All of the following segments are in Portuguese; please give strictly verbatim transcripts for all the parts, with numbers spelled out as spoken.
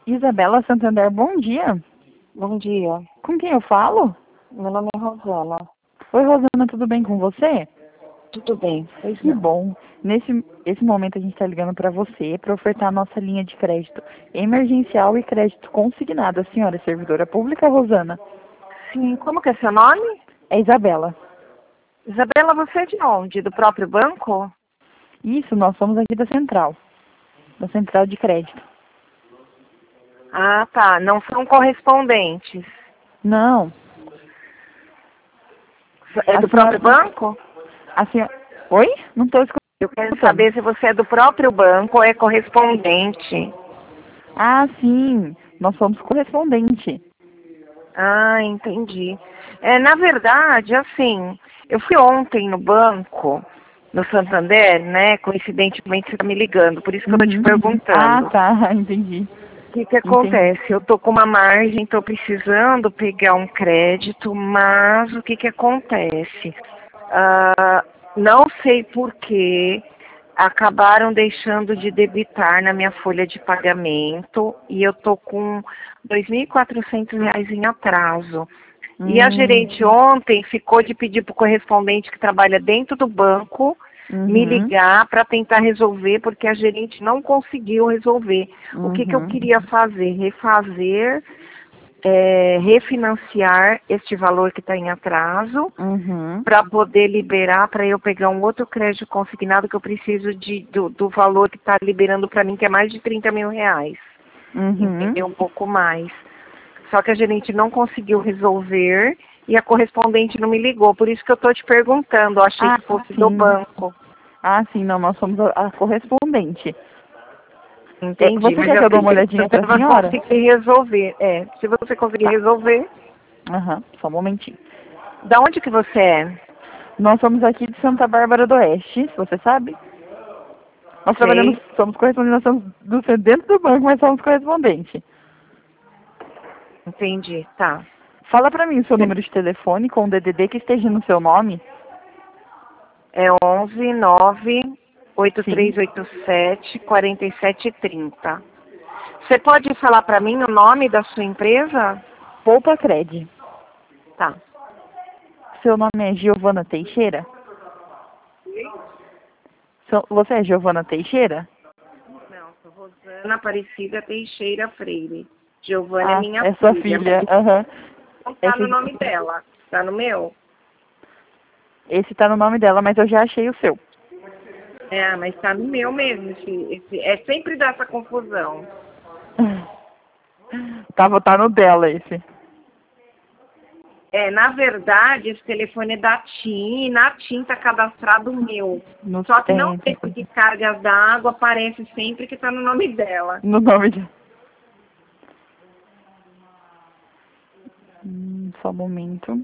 Isabela Santander, bom dia. Bom dia. Com quem eu falo? Meu nome é Rosana. Oi, Rosana, tudo bem com você? Tudo bem? Pois Que não. bom. Nesse esse momento a gente está ligando para você para ofertar a nossa linha de crédito emergencial e crédito consignado. A senhora é servidora pública, Rosana? Sim, como que é seu nome? É Isabela. Isabela, você é de onde? Do próprio banco? Isso, nós somos aqui da Central, da Central de Crédito. Ah, tá. Não são correspondentes. Não. É A do senhora... próprio banco? A senhora... Oi? Não estou Eu quero escutando. saber se você é do próprio banco ou é correspondente. Ah, sim. Nós somos correspondente. Ah, entendi. É, na verdade, assim, eu fui ontem no banco, no Santander, né? Coincidentemente você está me ligando, por isso que eu estou te Uhum. Ah, perguntando. tá. Entendi. O que que Entendi. acontece? Eu tô com uma margem, estou precisando pegar um crédito, mas o que que acontece? Ah, não sei por que acabaram deixando de debitar na minha folha de pagamento e eu tô com dois mil e quatrocentos reais em atraso. E a Hum. gerente ontem ficou de pedir para o correspondente que trabalha dentro do banco me Uhum. ligar para tentar resolver, porque a gerente não conseguiu resolver. O que, que eu Uhum. queria fazer? Refazer, é, refinanciar este valor que está em atraso, Uhum. para poder liberar, para eu pegar um outro crédito consignado que eu preciso de, do, do valor que está liberando para mim, que é mais de trinta mil reais. Uhum. Entendeu? Um pouco mais. Só que a gerente não conseguiu resolver e a correspondente não me ligou. Por isso que eu estou te perguntando. Eu achei Ah, que fosse do sim. banco. Ah, sim, não, nós somos a, a correspondente. É, Entendi. você Mas quer que eu eu dê uma queria olhadinha saber para se a você senhora? conseguir resolver. É, se você conseguir Tá. resolver. Aham, só um momentinho. Da onde que você é? Nós somos aqui de Santa Bárbara do Oeste, você sabe? Nós trabalhamos, Sei. somos correspondentes, nós somos do, dentro do banco, mas somos correspondente. Entendi. Tá. Fala para mim o seu número de telefone com o D D D que esteja no seu nome. É onze nove oito Sim. três oito sete quatro sete três zero. Você pode falar para mim o nome da sua empresa? Poupa Cred. Tá. Seu nome é Giovana Teixeira? Seu- Você é Giovana Teixeira? Não, sou Rosana Aparecida Teixeira Freire. Giovana é Ah, minha é sua filha, filha. mas Aham. não tá no Esse, nome dela. Tá no meu? esse tá no nome dela, mas eu já achei o seu. É, mas tá no meu mesmo. Esse, esse, é sempre dá essa confusão. Tava, tá no dela esse. É, na verdade, esse telefone é da TIM e na TIM tá cadastrado o meu. No, Só que não é, sei porque cargas d'água aparece sempre que tá no nome dela. no nome de... Hum, só um momento.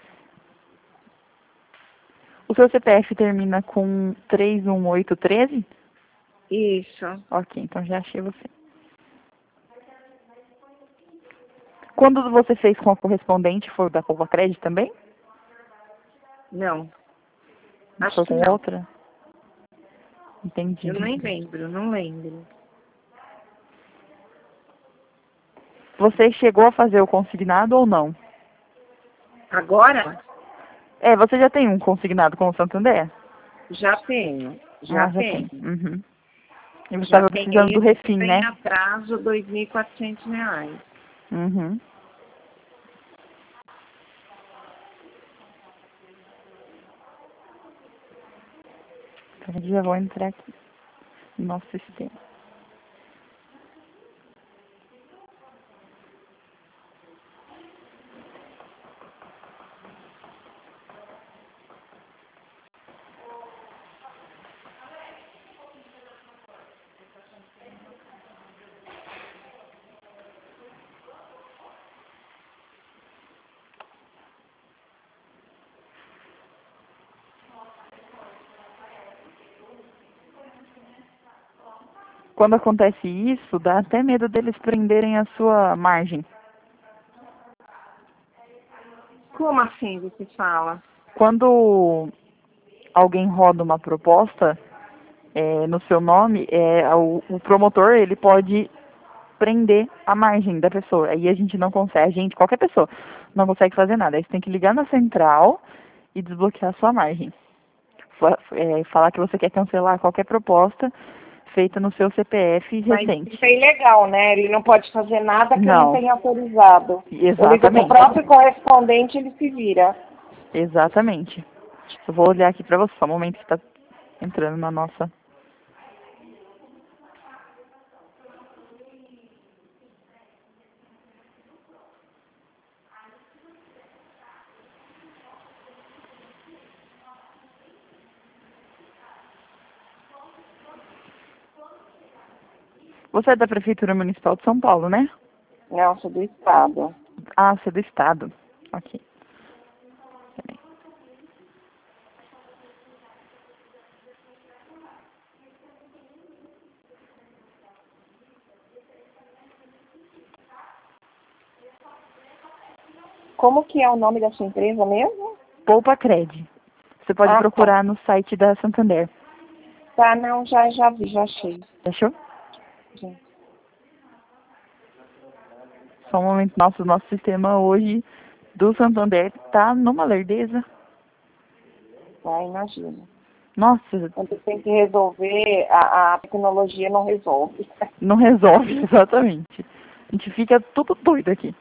O seu C P F termina com três um oito um três? Isso. Ok, então já achei você. Quando você fez com a correspondente, foi da Poupa Cred também? Não. Acho Foi que com não. outra? Entendi. Eu nem lembro, não lembro. Você chegou a fazer o consignado ou não? Agora? É, você já tem um consignado com o Santander? Já tenho. Já Ah, já tem. tenho. Uhum. E você Já estava tem precisando do esse refim, tem né? atraso dois mil e quatrocentos reais. Uhum. Então, eu já vou entrar aqui no nosso sistema. Quando acontece isso, dá até medo deles prenderem a sua margem. Como assim você fala? Quando alguém roda uma proposta é, no seu nome, é, o, o promotor ele pode prender a margem da pessoa. Aí a gente não consegue, a gente, qualquer pessoa, não consegue fazer nada. Aí você tem que ligar na central e desbloquear a sua margem. Fa- é, falar que você quer cancelar qualquer proposta feita no seu C P F Mas recente. isso é ilegal, né? Ele não pode fazer nada que eu não Não, tenha autorizado. Ele liga pro exatamente. próprio correspondente, ele se vira. Exatamente. Eu vou olhar aqui pra você, só um momento que está entrando na nossa. Você é da Prefeitura Municipal de São Paulo, né? Não, sou do Estado. Ah, você é do Estado. Ok. Peraí. Como que é o nome da sua empresa mesmo? Poupa Cred. Você pode Ah, procurar no site da Santander. tá. Tá, não, já, já vi, já achei. Achou? Já. Só um momento. Nossa, o nosso sistema hoje do Santander tá numa lerdeza. Ah, imagina. Nossa, Quando tem que resolver, a, a tecnologia não resolve. não resolve, exatamente. A gente fica tudo doido aqui.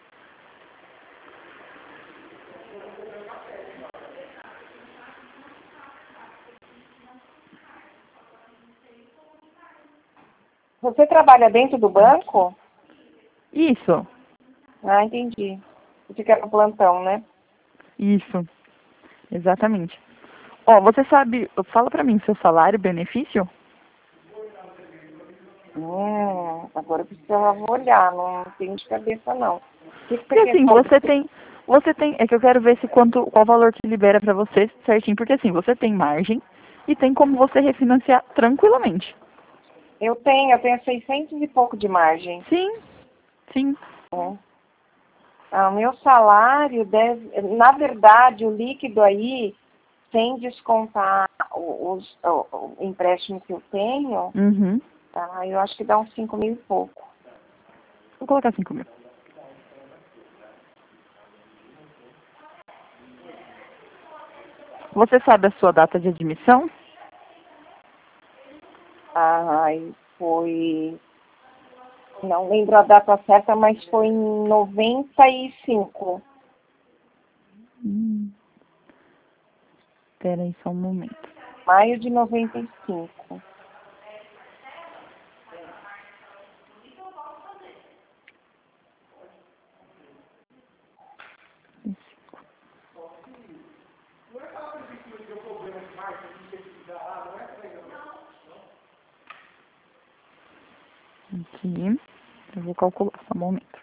Você trabalha dentro do banco? Isso, Ah, entendi. Você fica no plantão, né? isso, exatamente. Ó, você sabe, fala pra mim, seu salário, benefício? Hum, agora eu precisava olhar, não tenho de cabeça não. O que que Porque você quer assim, saber? você tem, você tem, é que eu quero ver se quanto, qual valor que libera pra você certinho, porque assim, você tem margem e tem como você refinanciar tranquilamente. Eu tenho, eu tenho seiscentos e pouco de margem. Sim, sim. Né? Ah, o meu salário deve, na verdade, o líquido aí, sem descontar o, os- o, o empréstimo que eu tenho, Uhum. tá, eu acho que dá uns cinco mil e pouco. Vou colocar cinco mil. Você sabe a sua data de admissão? Ai, foi, não lembro a data certa, mas foi em noventa e cinco. Hum, pera aí só um momento. Maio de noventa e cinco. Aqui. Eu vou calcular só um momento.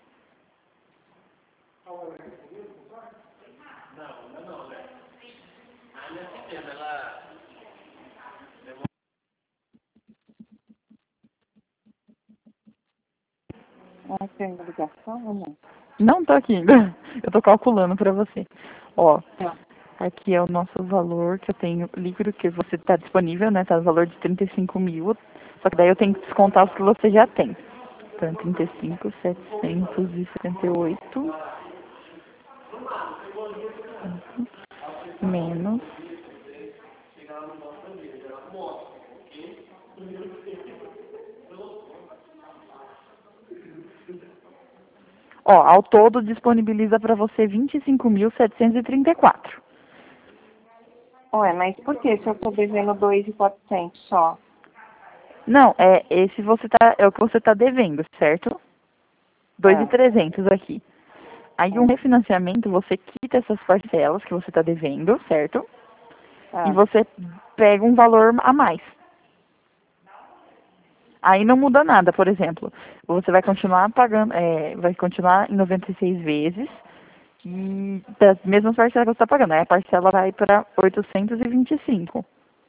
Ah, tem uma ligação ou não? Não tô aqui ainda. Eu tô calculando pra você. Ó, Tá. aqui é o nosso valor que eu tenho líquido que você tá disponível, né? Tá o valor de trinta e cinco mil. Só que daí eu tenho que descontar os que você já tem. Então, trinta e cinco, setecentos e setenta e oito menos. Ó, ao todo disponibiliza para você vinte e cinco mil setecentos e trinta e quatro. Ué, mas por que se eu estou devendo dois mil e quatrocentos só? Não, é esse você tá, é o que você está devendo, certo? dois mil e Ah, trezentos aqui. Aí um ah, refinanciamento, você quita essas parcelas que você está devendo, certo? E ah. você pega um valor a mais. Aí não muda nada, por exemplo. Você vai continuar pagando, é, vai continuar em noventa e seis vezes e das mesmas parcelas que você está pagando. Aí a parcela vai para oitocentos e vinte e cinco.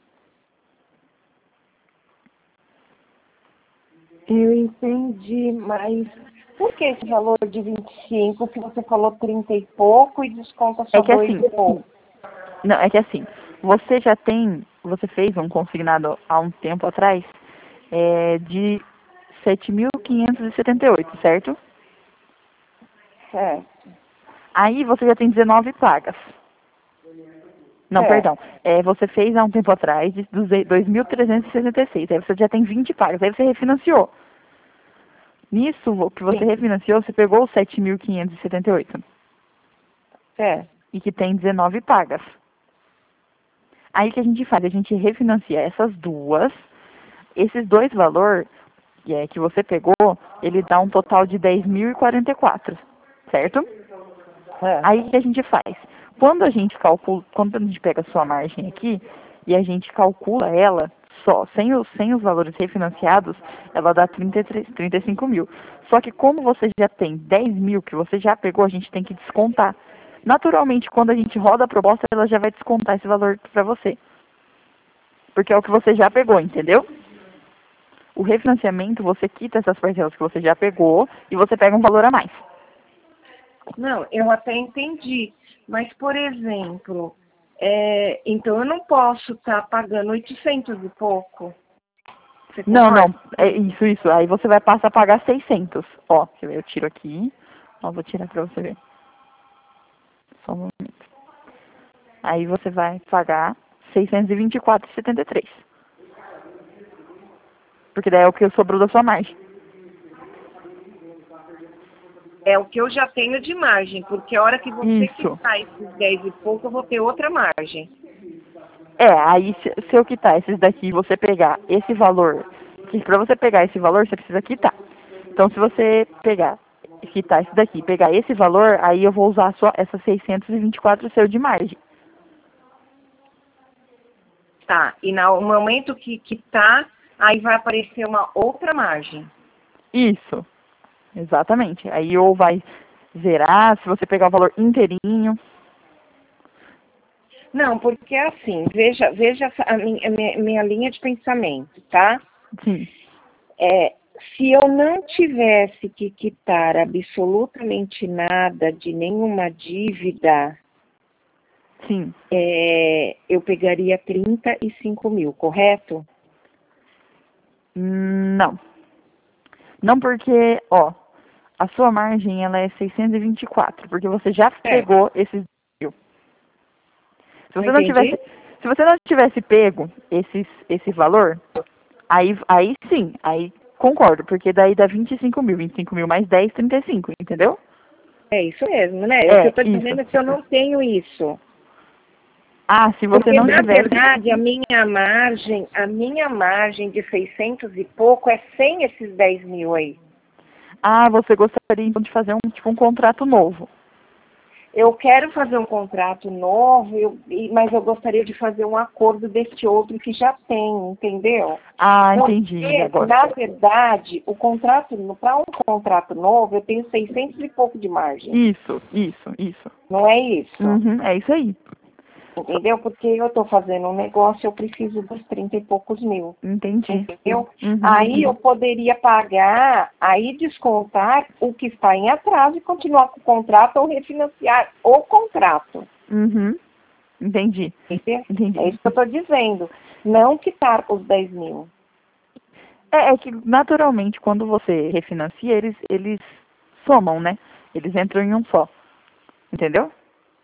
Eu entendi, mas por que esse valor de vinte e cinco que você falou trinta e pouco e desconta É só que dois assim, e pouco? não, é que assim, você já tem, você fez um consignado há um tempo atrás é, de sete mil quinhentos e setenta e oito, certo? Certo. Aí você já tem dezenove pagas. Não, É. perdão. É, você fez há um tempo atrás de dois mil trezentos e sessenta e seis. Aí você já tem vinte pagas. Aí você refinanciou. Nisso, o que você Sim. refinanciou, você pegou os sete mil quinhentos e setenta e oito. Certo. E que tem dezenove pagas. Aí o que a gente faz? A gente refinancia essas duas. Esses dois valores é, que você pegou, ele dá um total de dez mil e quarenta e quatro. Certo? É. Aí o que a gente faz? Quando a gente calcula, quando a gente pega a sua margem aqui e a gente calcula ela só, sem os, sem os valores refinanciados, ela dá trinta e três, trinta e cinco mil. Só que como você já tem dez mil que você já pegou, a gente tem que descontar. Naturalmente, quando a gente roda a proposta, ela já vai descontar esse valor para você. Porque é o que você já pegou, entendeu? O refinanciamento, você quita essas parcelas que você já pegou e você pega um valor a mais. Não, eu até entendi. Mas, por exemplo, é, então eu não posso estar pagando oitocentos e pouco? Você Não, concorda? não, é isso, isso. Aí você vai passar a pagar seiscentos. Ó, deixa eu ver, eu tiro aqui. Ó, vou tirar pra você ver. Só um momento. Aí você vai pagar seiscentos e vinte e quatro reais e setenta e três. Porque daí é o que sobrou da sua margem. É o que eu já tenho de margem, porque a hora que você Isso. quitar esses dez e pouco, eu vou ter outra margem. É, aí se, se eu quitar esses daqui e você pegar esse valor, que pra você pegar esse valor, você precisa quitar. Então, se você pegar, quitar esse daqui, pegar esse valor, aí eu vou usar a sua, essa seiscentos e vinte e quatro seu de margem. Tá, e no momento que quitar, aí vai aparecer uma outra margem. Isso, exatamente. Aí ou vai zerar, se você pegar o valor inteirinho. Não, porque assim, veja, veja a minha, a minha, minha linha de pensamento, tá? Sim. É, se eu não tivesse que quitar absolutamente nada de nenhuma dívida, Sim. é, eu pegaria trinta e cinco mil, correto? Não. Não porque, ó, a sua margem ela é seiscentos e vinte e quatro, porque você já pegou esses mil. Se Não você não entendi? tivesse, se você não tivesse pego esses, esse valor, aí, aí sim, aí concordo, porque daí dá vinte e cinco mil, vinte e cinco mil mais dez, trinta e cinco, entendeu? É isso mesmo, né? O que eu É, estou isso. dizendo é que eu não tenho isso. Ah, se você Porque, não na tivesse... verdade, a minha margem, a minha margem de seiscentos e pouco é sem esses dez mil aí. Ah, você gostaria então de fazer um, tipo, um contrato novo. Eu quero fazer um contrato novo, eu, e- mas eu gostaria de fazer um acordo desse outro que já tem, entendeu? Ah, Porque, entendi agora. na verdade, o contrato, para um contrato novo, eu tenho seiscentos e pouco de margem. Isso, isso, isso. Não é isso? Uhum, é isso aí. Entendeu? Porque eu estou fazendo um negócio, eu preciso dos trinta e poucos mil. Entendi. Entendeu? Uhum, Aí eu uhum. poderia pagar, aí descontar o que está em atraso e continuar com o contrato ou refinanciar o contrato. Uhum. Entendi. Entendeu? Entendi. É isso que eu estou dizendo. Não quitar os dez mil. É, é que naturalmente quando você refinancia, eles, eles somam, né? Eles entram em um só. Entendeu?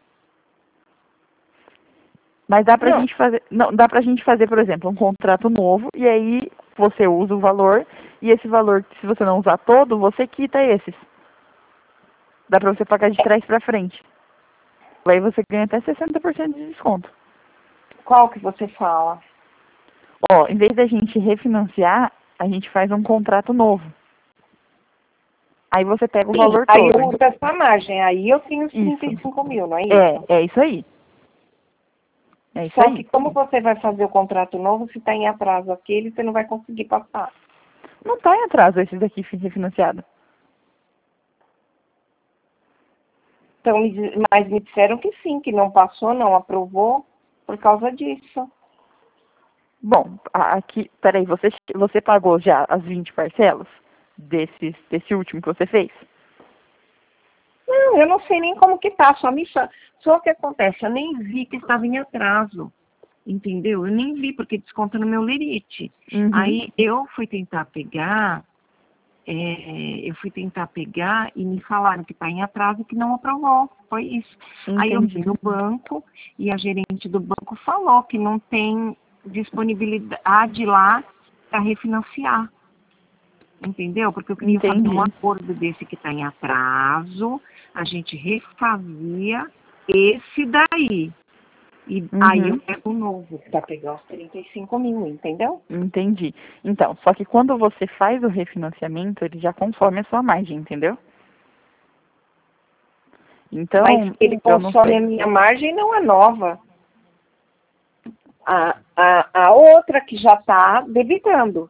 Mas dá pra Não, gente fazer. Não, dá pra gente fazer, por exemplo, um contrato novo e aí você usa o valor e esse valor, se você não usar todo, você quita esses. Dá pra você pagar de trás pra frente. Aí você ganha até sessenta por cento de desconto. qual que você fala? Ó, em vez da gente refinanciar, a gente faz um contrato novo. Aí você pega o Sim, valor aí eu todo. uso essa margem. Aí eu tenho os trinta Isso. e cinco mil, não é isso? É, é isso aí. É isso Só que aí. como você vai fazer o contrato novo, se está em atraso aquele, você não vai conseguir passar. Não tá em atraso esses daqui refinanciado. Então, me diz- mas me disseram que sim, que não passou, não aprovou por causa disso. Bom, a- aqui, peraí, você, você pagou já as vinte parcelas desse, desse último que você fez? Não, eu não sei nem como que tá, só me fa- só o que acontece, eu nem vi que estava em atraso, entendeu? Eu nem vi porque desconta no meu lerite. Uhum. Aí eu fui tentar pegar é, eu fui tentar pegar e me falaram que está em atraso e que não aprovou. Foi isso. Entendi. Aí eu fui no banco e a gerente do banco falou que não tem disponibilidade lá para refinanciar. Entendeu? Porque eu queria Entendi. fazer um acordo desse que está em atraso, a gente refazia esse daí. E Uhum. aí eu pego o novo para pegar os trinta e cinco mil, entendeu? Entendi. Então, só que quando você faz o refinanciamento, ele já consome a sua margem, entendeu? Então, Mas ele eu não consome sei. a minha margem, não a nova. A, a, a outra que já está debitando.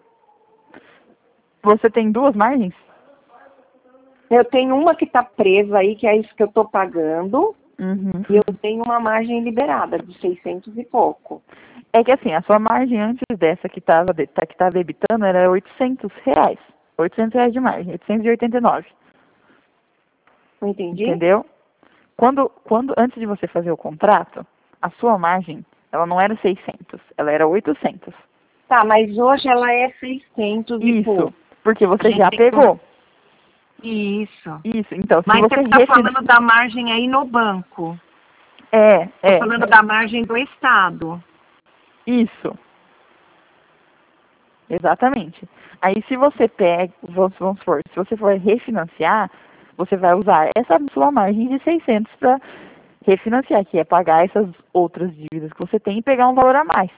Você tem duas margens? Eu tenho uma que está presa aí, que é isso que eu estou pagando, Uhum. e eu tenho uma margem liberada de seiscentos e pouco. É que assim, a sua margem antes dessa que estava que tava debitando era oitocentos reais. oitocentos reais de margem, oitocentos e oitenta e nove. Não entendi? Entendeu? Quando, quando, antes de você fazer o contrato, a sua margem, ela não era seiscentos, ela era oitocentos. Tá, mas hoje ela é seiscentos e Isso, pouco. porque A você gente já tem que pegou. Isso. Isso, então, se Mas você você está refin... falando da margem aí no banco. É, Estou é, falando da margem do Estado. isso, exatamente. Aí se você pega, vamos, vamos supor, se você for refinanciar, você vai usar essa sua margem de seiscentos para refinanciar, que é pagar essas outras dívidas que você tem e pegar um valor a mais.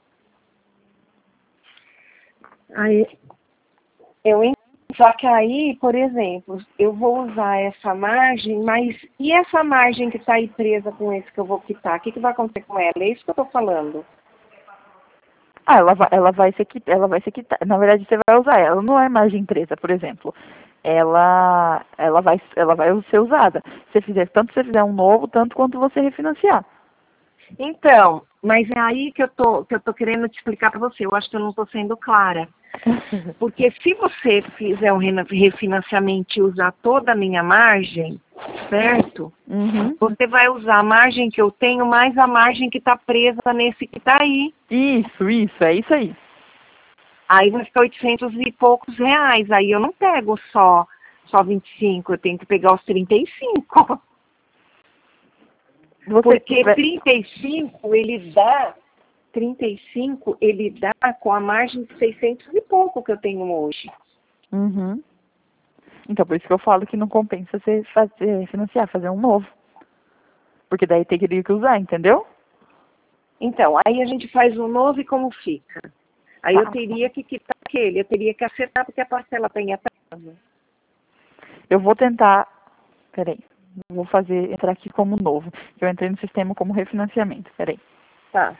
Aí, eu en- Só que aí, por exemplo, eu vou usar essa margem, mas e essa margem que está aí presa com esse que eu vou quitar? O que, que vai acontecer com ela? É isso que eu estou falando. Ah, ela vai, ela vai ser quit- ela vai ser quitada. Na verdade, você vai usar ela. Não é margem presa, por exemplo. Ela, ela vai, ela vai ser usada. Se você fizer, tanto se você fizer um novo, tanto quanto você refinanciar. Então, mas é aí que eu tô, que eu tô querendo te explicar para você. Eu acho que eu não estou sendo clara. Porque se você fizer um rena- refinanciamento e usar toda a minha margem, certo? Uhum. Você vai usar a margem que eu tenho mais a margem que está presa nesse que está aí. Isso, isso, é isso aí. Aí vai ficar oitocentos e poucos reais. Aí eu não pego só, só vinte e cinco, eu tenho que pegar os trinta e cinco. Você, Porque vai- trinta e cinco ele dá, trinta e cinco ele dá com a margem de seiscentos e pouco que eu tenho hoje. Uhum. Então, por isso que eu falo que não compensa você fazer, financiar, fazer um novo. Porque daí teria que usar, entendeu? Então, aí a gente faz um novo e como fica? Aí eu Tá. teria que quitar aquele, eu teria que acertar porque a parcela está em atraso. Eu vou tentar. Peraí. Eu vou fazer, entrar aqui como novo. Eu entrei no sistema como refinanciamento. Peraí. Tá.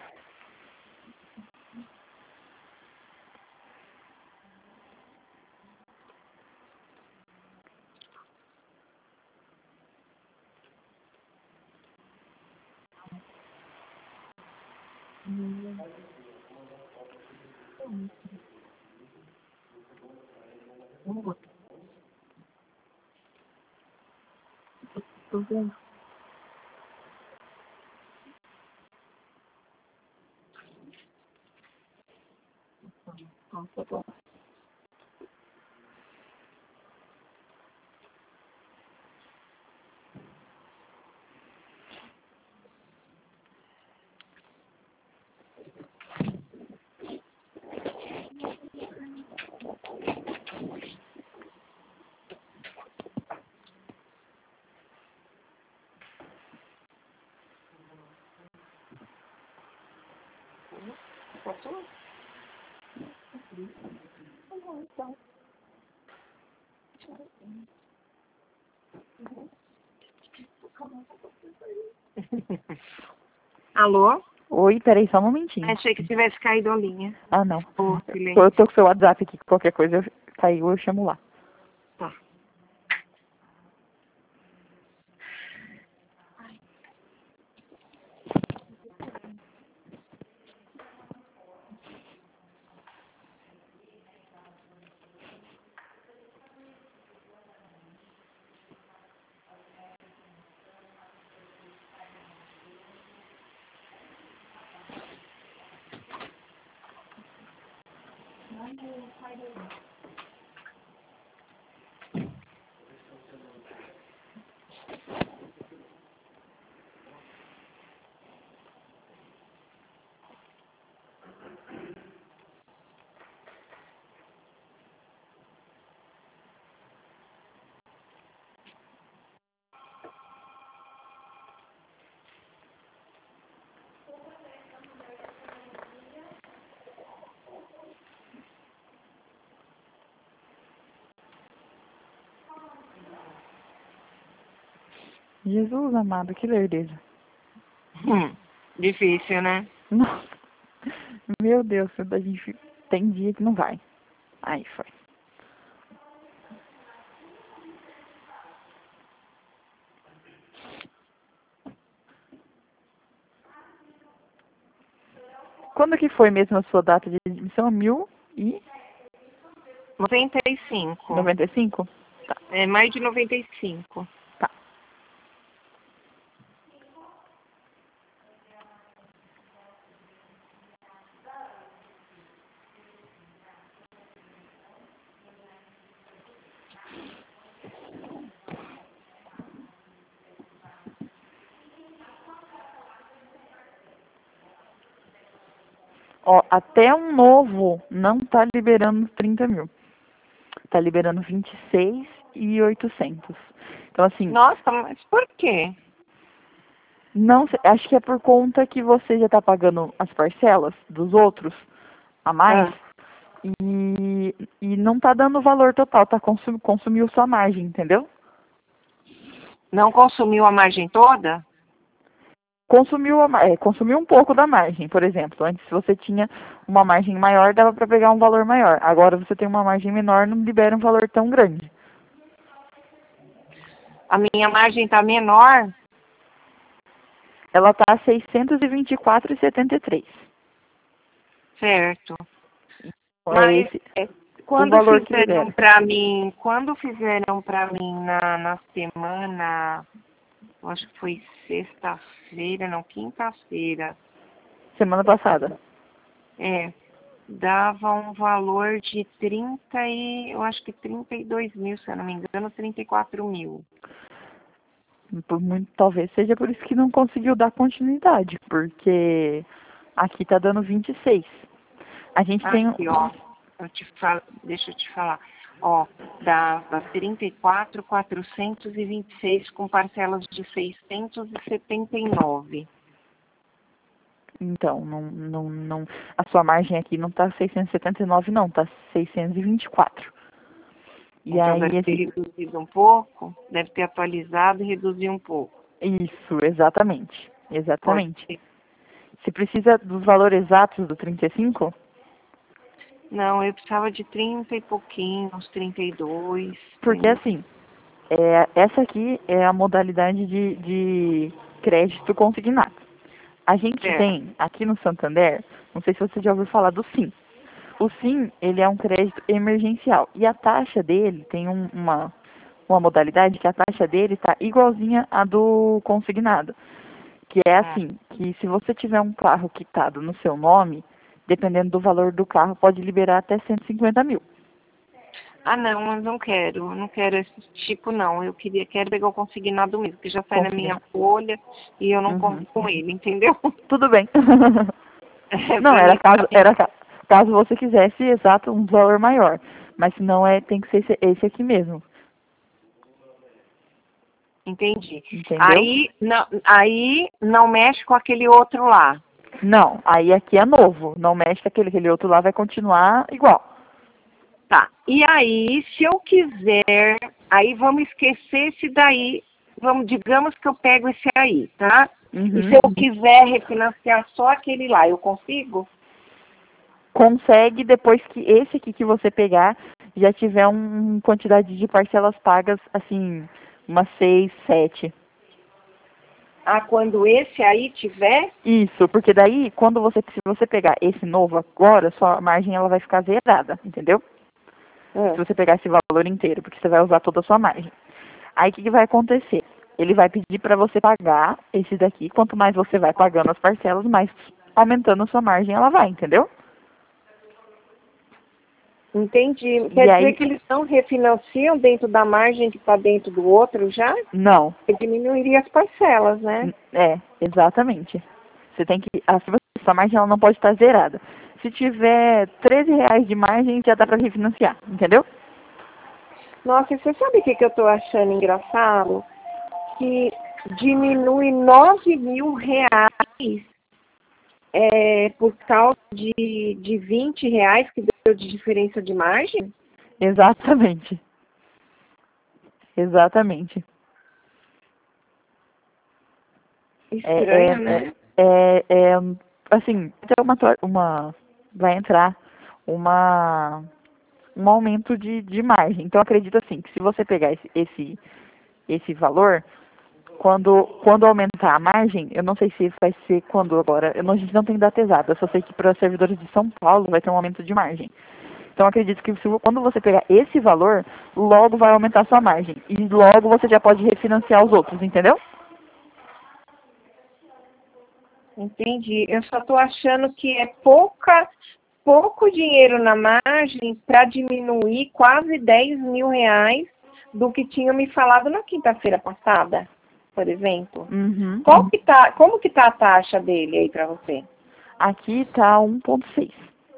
Tô vendo. Então, tá bom. Posso? Tá bom, então. Alô? Oi, peraí, só um momentinho. Achei que tivesse caído a linha. Ah, não. Ô, Eu silêncio. tô com o seu WhatsApp aqui, qualquer coisa eu, caiu, eu chamo lá. Tá. Jesus amado, que lerdeza. Hum, difícil, né? Nossa, meu Deus, a gente tem dia que não vai. Aí foi. Quando que foi mesmo a sua data de admissão? Mil e noventa e cinco. noventa e cinco? Tá, É mais de noventa e cinco. tá. Ó, até um novo não tá liberando trinta mil. Tá liberando vinte e seis mil e oitocentos. Então, assim, Nossa, mas por quê? não sei, acho que é por conta que você já tá pagando as parcelas dos outros a mais Ah, e, e não tá dando o valor total, tá consum, consumiu sua margem, entendeu? não consumiu a margem toda? Consumiu, a, ma- é, consumiu um pouco da margem, por exemplo. Antes, se você tinha uma margem maior, dava para pegar um valor maior. Agora, você tem uma margem menor, não libera um valor tão grande. A minha margem está menor? Ela está seiscentos e vinte e quatro reais e setenta e três centavos. Certo. É Mas esse é, o quando valor que fizeram libera. para mim, quando fizeram para mim na, na semana, eu acho que foi sexta-feira, não, quinta-feira, Semana passada. é, dava um valor de trinta e, eu acho que trinta e dois mil, se eu não me engano, trinta e quatro mil. Por muito, talvez seja por isso que não conseguiu dar continuidade, porque aqui está dando vinte e seis. A gente tem um... Aqui, ó, eu te falo, deixa eu te falar. Ó, dava trinta e quatro mil quatrocentos e vinte e seis com parcelas de seiscentos e setenta e nove. Então, não, não, não, a sua margem aqui não está seiscentos e setenta e nove, não, está seiscentos e vinte e quatro. E Então aí, deve ter esse, reduzido um pouco, deve ter atualizado e reduzido um pouco. isso, exatamente, Pode exatamente. ser. Você precisa dos valores exatos do trinta e cinco? Não, eu precisava de trinta e pouquinho, uns trinta e dois, Porque entendeu? assim, é, essa aqui é a modalidade de, de crédito consignado. A gente Certo. tem aqui no Santander, não sei se você já ouviu falar do SIM. O SIM, ele é um crédito emergencial e a taxa dele tem um- uma, uma modalidade que a taxa dele está igualzinha à do consignado. Que é Ah, assim, que se você tiver um carro quitado no seu nome, dependendo do valor do carro, pode liberar até cento e cinquenta mil. Ah, não, mas não quero, não quero esse tipo não. Eu queria, quero pegar o consignado mesmo, que já sai na minha Consignado. folha e eu não Uhum. conto com ele, entendeu? Tudo bem. É, Não, pra era mim tá caso, bem. era ca- caso você quisesse exato um valor maior. Mas se não é, tem que ser esse, esse aqui mesmo. Entendi. Entendeu? Aí não, aí não mexe com aquele outro lá. Não, aí aqui é novo. Não mexe com aquele, aquele outro lá, vai continuar igual. Tá. E aí, se eu quiser, aí vamos esquecer esse daí. Vamos, digamos que eu pego esse aí, tá? E se Uhum. eu quiser refinanciar só aquele lá, eu consigo? Consegue depois que esse aqui que você pegar já tiver uma quantidade de parcelas pagas, assim, umas seis, sete. Ah, quando esse aí tiver? Isso, porque daí, quando você, se você pegar esse novo agora, sua margem ela vai ficar zerada, entendeu? Se Hum. você pegar esse valor inteiro, porque você vai usar toda a sua margem. Aí o que, que vai acontecer? Ele vai pedir para você pagar esse daqui. Quanto mais você vai pagando as parcelas, mais aumentando a sua margem ela vai, entendeu? Entendi. E Quer dizer aí, que eles não refinanciam dentro da margem que está dentro do outro já? não. Porque diminuiria as parcelas, né? N- É, exatamente. Você tem que. A sua sua margem ela não pode estar zerada. Se tiver treze reais de margem, já dá para refinanciar, entendeu? Nossa, e você sabe o que, que eu estou achando engraçado? Que diminui nove mil reais é, por causa de, de vinte reais que deu de diferença de margem? Exatamente. Exatamente. É, Estranho, é, né? é, é, assim, tem uma, tua- uma, vai entrar uma, um aumento de, de margem. Então, acredito assim, que se você pegar esse, esse, esse valor, quando, quando aumentar a margem, eu não sei se vai ser quando agora, eu não, a gente não tem data exata, eu só sei que para os servidores de São Paulo vai ter um aumento de margem. Então, acredito que se, quando você pegar esse valor, logo vai aumentar a sua margem. E logo você já pode refinanciar os outros, entendeu? Entendi. Eu só estou achando que é pouca, pouco dinheiro na margem para diminuir quase dez mil reais do que tinham me falado na quinta-feira passada, por exemplo. Uhum. Qual que tá, como que tá a taxa dele aí para você? Aqui está um ponto seis.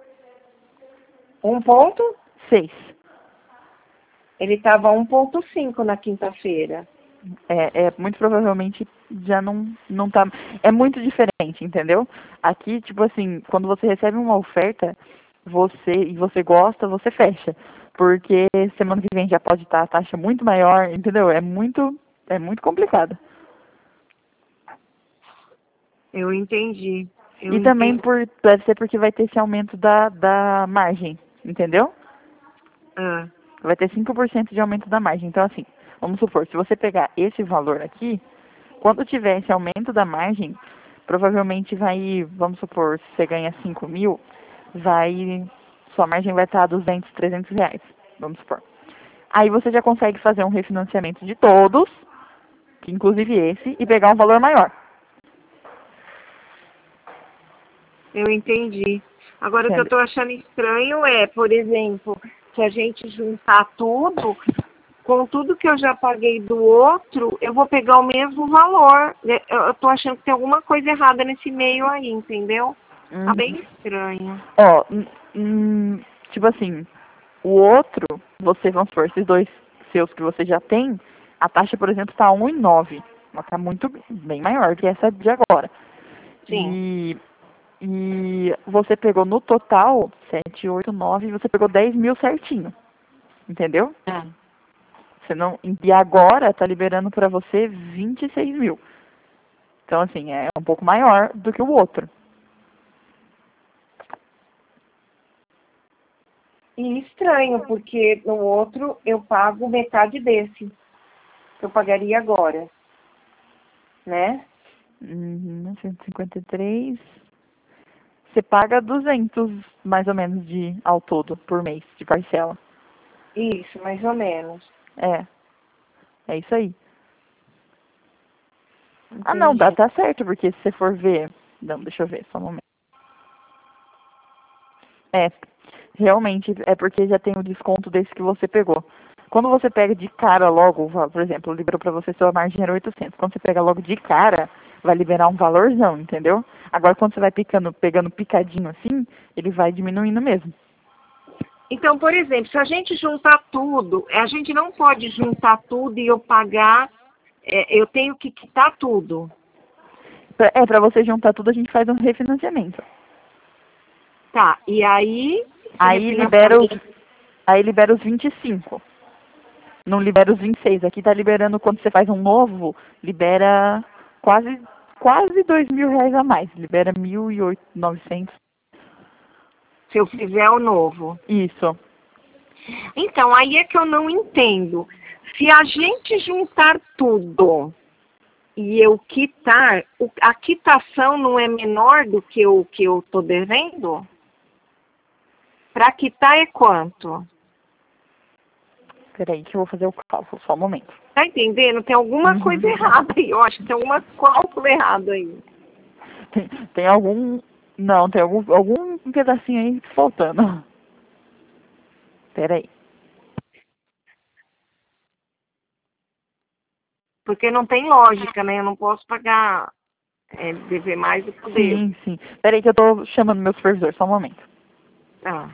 Um ponto? seis. Ele estava um ponto cinco na quinta-feira. É, é, muito provavelmente já não, não tá. É muito diferente, entendeu? Aqui, tipo assim, quando você recebe uma oferta, você e você gosta, você fecha. Porque semana que vem já pode estar a taxa muito maior, entendeu? É muito, é muito complicado. Eu entendi. Eu E também entendi. por, deve ser porque vai ter esse aumento da, da margem, entendeu? Ah, Vai ter cinco por cento de aumento da margem. Então, assim, vamos supor, se você pegar esse valor aqui, quando tiver esse aumento da margem, provavelmente vai, vamos supor, se você ganha cinco mil, vai, sua margem vai estar a duzentos, trezentos reais, vamos supor. Aí você já consegue fazer um refinanciamento de todos, que inclusive esse, e pegar um valor maior. eu entendi. Agora, o que eu Entende? estou achando estranho é, por exemplo, que a gente juntar tudo, com tudo que eu já paguei do outro, eu vou pegar o mesmo valor. Eu estou achando que tem alguma coisa errada nesse meio aí, entendeu? Tá Uhum. bem estranho. Ó, hum, hum, tipo assim, o outro, você, vamos supor, esses dois seus que você já tem, a taxa, por exemplo, está um vírgula nove. Ela está muito bem maior que essa de agora. Sim. E, e você pegou no total sete, oito, nove, você pegou dez mil certinho. Entendeu? Ah, Você não, e agora está liberando para você vinte e seis mil. Então, assim, é um pouco maior do que o outro. e estranho, porque no outro eu pago metade desse que eu pagaria agora, né? Uhum, cento e cinquenta e três. Você paga duzentos, mais ou menos, de ao todo, por mês, de parcela. Isso, mais ou menos. É, é isso aí. Ah, não, dá, Entendi. tá certo, porque se você for ver... Não, deixa eu ver, só um momento. É, realmente, é porque já tem o desconto desse que você pegou. Quando você pega de cara logo, por exemplo, liberou pra você, sua margem era oitocentos. Quando você pega logo de cara, vai liberar um valorzão, entendeu? Agora, quando você vai picando, pegando picadinho assim, ele vai diminuindo mesmo. Então, por exemplo, se a gente juntar tudo, a gente não pode juntar tudo e eu pagar, é, eu tenho que quitar tudo. Pra- É, pra você juntar tudo, a gente faz um refinanciamento. Tá, e aí, esse Aí libera os, refinanciamento, aí libera os vinte e cinco. Não libera os vinte e seis. Aqui tá liberando, quando você faz um novo, libera quase, quase dois mil reais a mais. Libera mil e novecentos. se eu fizer o novo. Isso. Então, aí é que eu não entendo. Se a gente juntar tudo e eu quitar, o- a quitação não é menor do que o que eu estou devendo? Para quitar é quanto? Peraí que eu vou fazer o cálculo, só um momento. Tá entendendo? Tem alguma Uhum. coisa errada aí. Eu acho que tem alguma cálculo errado aí. Tem, tem algum... Não, tem algum, algum pedacinho aí faltando. Peraí. Porque não tem lógica, né? Eu não posso pagar, é, dever mais do que eu devo. Sim, sim. Peraí que eu tô chamando meu supervisor, só um momento. Ah.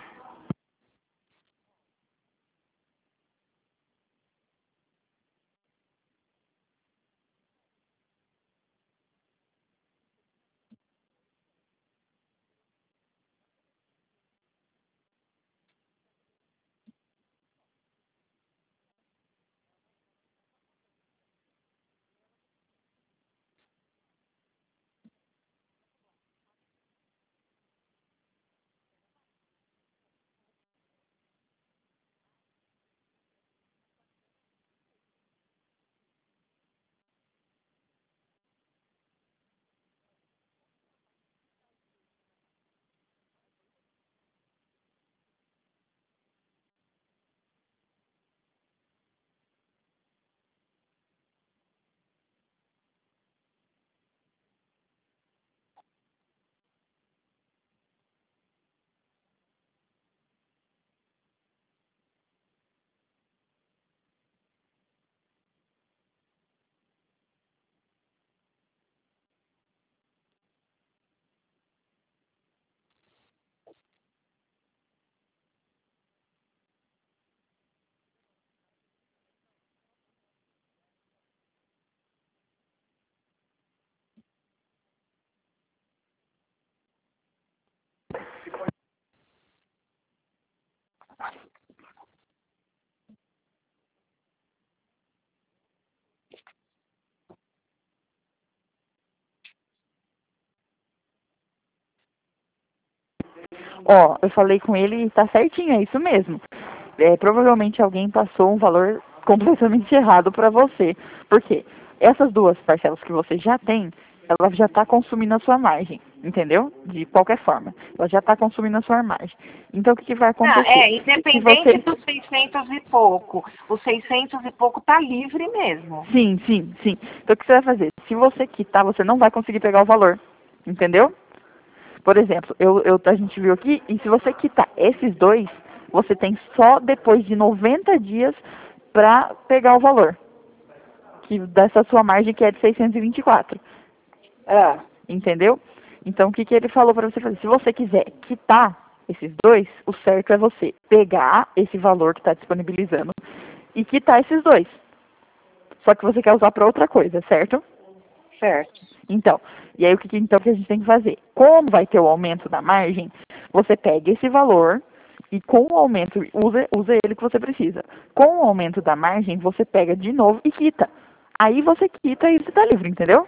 Ó, eu falei com ele e tá certinho, é isso mesmo. É, provavelmente alguém passou um valor completamente errado para você. Por quê? Essas duas parcelas que você já tem, ela já está consumindo a sua margem, entendeu? De qualquer forma. Ela já está consumindo a sua margem. Então, o que, que vai Ah, acontecer? é, Se independente você... dos seiscentos e pouco. Os seiscentos e pouco tá livre mesmo. Sim, sim, sim. Então, o que você vai fazer? Se você quitar, você não vai conseguir pegar o valor, entendeu? Por exemplo, eu, eu, a gente viu aqui, e se você quitar esses dois, você tem só depois de noventa dias para pegar o valor que dessa sua margem que é de seiscentos e vinte e quatro. Ah, Entendeu? Então, o que, que ele falou para você fazer? Se você quiser quitar esses dois, o certo é você pegar esse valor que está disponibilizando e quitar esses dois. Só que você quer usar para outra coisa, certo? certo. Então, e aí o que, que- então, que a gente tem que fazer? Como vai ter o aumento da margem, você pega esse valor e com o aumento, usa, usa ele que você precisa. Com o aumento da margem, você pega de novo e quita. Aí você quita e você está livre, entendeu?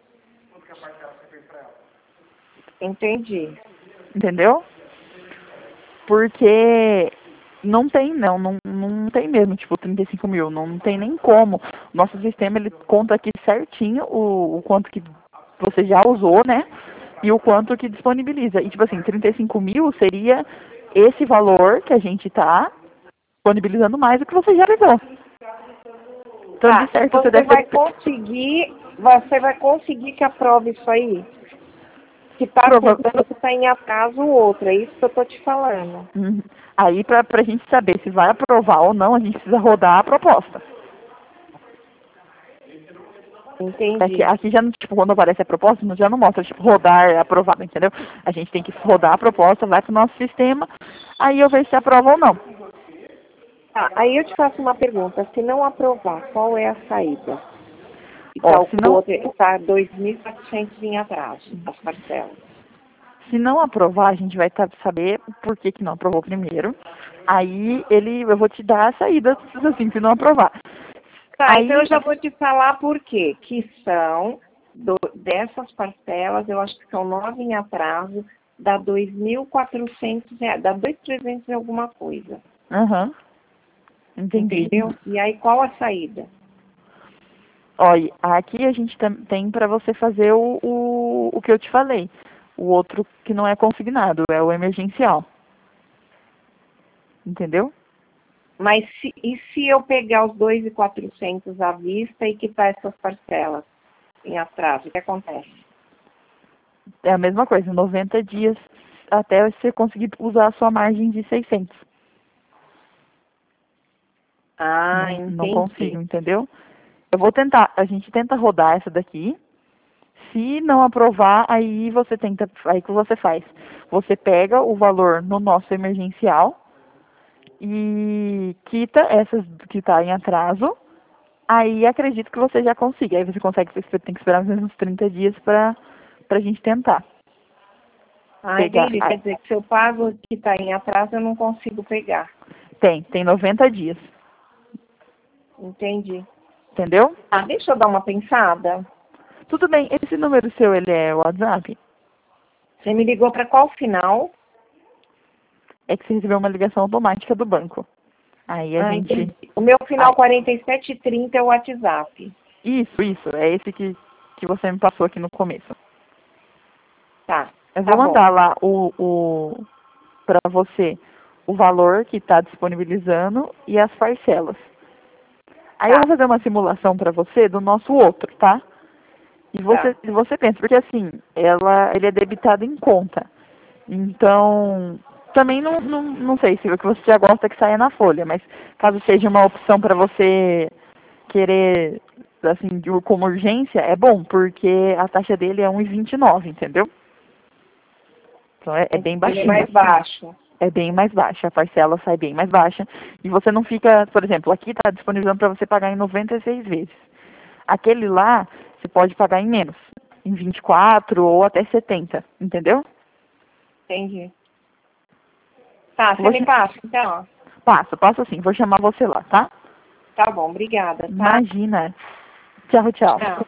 Entendi. Entendeu? Porque não tem, não, não, não tem mesmo, tipo, trinta e cinco mil, não, não tem nem como. Nosso sistema, ele conta aqui certinho o, o quanto que você já usou, né? E o quanto que disponibiliza. E, tipo assim, trinta e cinco mil seria esse valor que a gente tá disponibilizando mais do que você já pegou. Então, Tá, de e certo, você você deve vai ter... conseguir, você vai conseguir que aprove isso aí? Que tá Prova... contando que tá em atraso o outro, é isso que eu tô te falando. Uhum. Aí, pra, pra gente saber se vai aprovar ou não, a gente precisa rodar a proposta. Aqui, Entendi. aqui já, não- tipo, quando aparece a proposta, não- já não mostra, tipo, rodar é aprovado, entendeu? A gente tem que rodar a proposta, vai pro nosso sistema, aí eu vejo se aprova ou não. Tá, aí eu te faço uma pergunta. Se não aprovar, qual é a saída? E Ó, tá o se não, outro, está dois mil e quatrocentos em atraso, as parcelas. se não aprovar, a gente vai tá- saber por que, que não aprovou primeiro. Aí ele, eu vou te dar a saída, assim, se não aprovar. Tá, então Aí, eu já vou te falar por quê. Que são, do- dessas parcelas, eu acho que são nove em atraso, dá dois mil e quatrocentos reais, dá dois mil e trezentos e alguma coisa. aham, entendi. Entendeu? E aí qual a saída? Olha, aqui a gente tam- tem para você fazer o, o, o que eu te falei. O outro que não é consignado, é o emergencial. Entendeu? Mas se, e se eu pegar os dois mil e quatrocentos à vista e quitar essas parcelas em atraso, o que acontece? É a mesma coisa, noventa dias até você conseguir usar a sua margem de seiscentos. Ah, Não, não entendi. consigo, entendeu? Eu vou tentar, a gente tenta rodar essa daqui. Se não aprovar, aí você tenta, aí o que você faz? Você pega o valor no nosso emergencial e quita essas que está em atraso. Aí acredito que você já consiga. Aí você consegue, você tem que esperar mais ou menos uns trinta dias para a gente tentar Ah, pegar. entendi. Ah, Quer dizer que se eu pago o que está em atraso, eu não consigo pegar. tem, tem noventa dias. Entendi. Entendeu? Ah, deixa eu dar uma pensada. Tudo bem, esse número seu, ele é o WhatsApp? Você me ligou para qual final? É que você recebeu uma ligação automática do banco. Aí a Ah, gente... entendi. O meu ah, final quarenta e sete trinta é o WhatsApp. isso, isso. É esse que, que você me passou aqui no começo. Tá, Eu tá vou bom. mandar lá o, o para você o valor que está disponibilizando e as parcelas. Aí eu Tá, vou fazer uma simulação para você do nosso outro, tá? E você, tá. e você pensa, porque assim, ela, ele é debitado em conta. Então, também não, não, não sei se o que você já gosta que saia na folha, mas caso seja uma opção para você querer, assim, de- como urgência, é bom, porque a taxa dele é um vírgula vinte e nove, entendeu? Então é, é bem Ele é baixinho. mais baixo. É bem mais baixa, a parcela sai bem mais baixa. E você não fica, por exemplo, aqui está disponibilizando para você pagar em noventa e seis vezes. Aquele lá, você pode pagar em menos, em vinte e quatro ou até setenta, entendeu? Entendi. Tá, você Vou me cha- passa, então. Passo, passo assim, vou chamar você lá, tá? Tá bom, obrigada, tá? Imagina. Tchau, tchau. Tchau.